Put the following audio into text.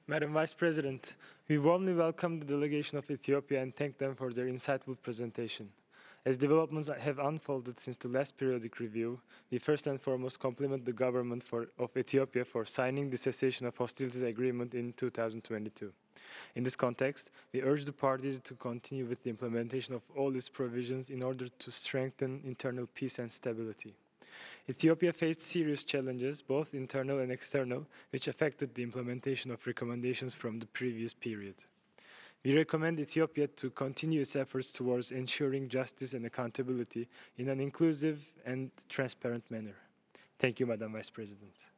Madam Vice President, we warmly welcome the delegation of Ethiopia and thank them for their insightful presentation. As developments have unfolded since the last periodic review, we first and foremost compliment the government of Ethiopia for signing the cessation of hostilities agreement in 2022. In this context, we urge the parties to continue with the implementation of all its provisions in order to strengthen internal peace and stability. Ethiopia faced serious challenges, both internal and external, which affected the implementation of recommendations from the previous period. We recommend Ethiopia to continue its efforts towards ensuring justice and accountability in an inclusive and transparent manner. Thank you, Madam Vice President.